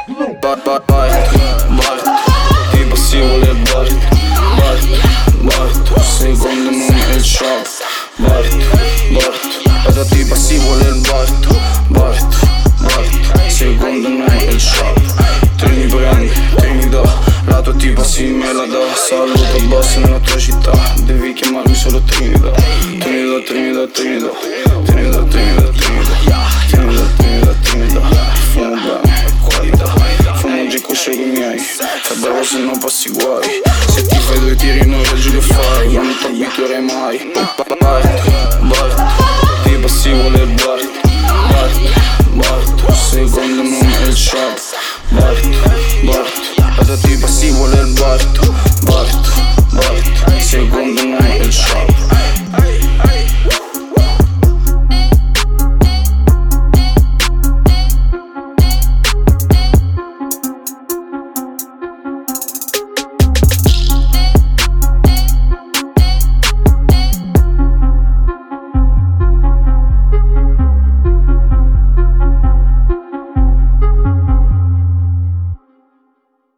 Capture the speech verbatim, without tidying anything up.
Bart, Bart, Bart, Bart, tipo si vuole Bart, Bart, Bart, secondo nome è il shop. Bart, Bart, la tua tipa si vuole il Bart, Bart, Bart, secondo nome è il shop. Te mi prendi, te mi do, la tua tipa si me la dà. Saluto boss nella tua città, devi chiamarmi solo Trinidad. Trinidad, Trinidad, Trinidad, Trinidad, Trinidad, Trinidad, Trinidad, Trinidad, Trinidad. Fumo bene, qualità, fumo già con i miei. Fai bravo se non passi guai, se ti fai due tiri non reggi che fai, io non ti abituerai mai. Bart, Bart, tipo si vuole Bart, Bart, Bart, secondo nome è il shop. Bart,